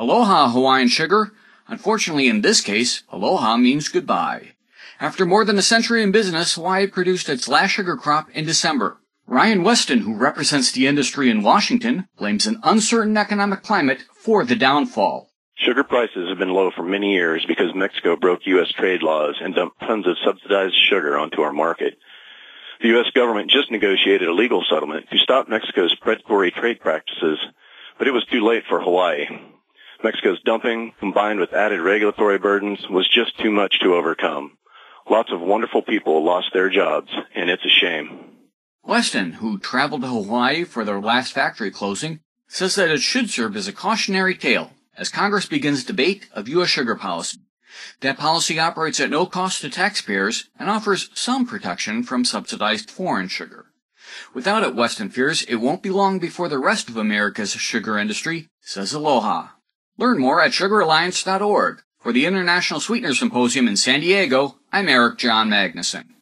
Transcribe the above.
Aloha, Hawaiian sugar. Unfortunately, in this case, aloha means goodbye. After more than a century in business, Hawaii produced its last sugar crop in December. Ryan Weston, who represents the industry in Washington, blames an uncertain economic climate for the downfall. Sugar prices have been low for many years because Mexico broke U.S. trade laws and dumped tons of subsidized sugar onto our market. The U.S. government just negotiated a legal settlement to stop Mexico's predatory trade practices, but it was too late for Hawaii. Mexico's dumping, combined with added regulatory burdens, was just too much to overcome. Lots of wonderful people lost their jobs, and it's a shame. Weston, who traveled to Hawaii for their last factory closing, says that it should serve as a cautionary tale as Congress begins debate of U.S. sugar policy. That policy operates at no cost to taxpayers and offers some protection from subsidized foreign sugar. Without it, Weston fears it won't be long before the rest of America's sugar industry says aloha. Learn more at sugaralliance.org. For the International Sweetener Symposium in San Diego, I'm Eric John Magnuson.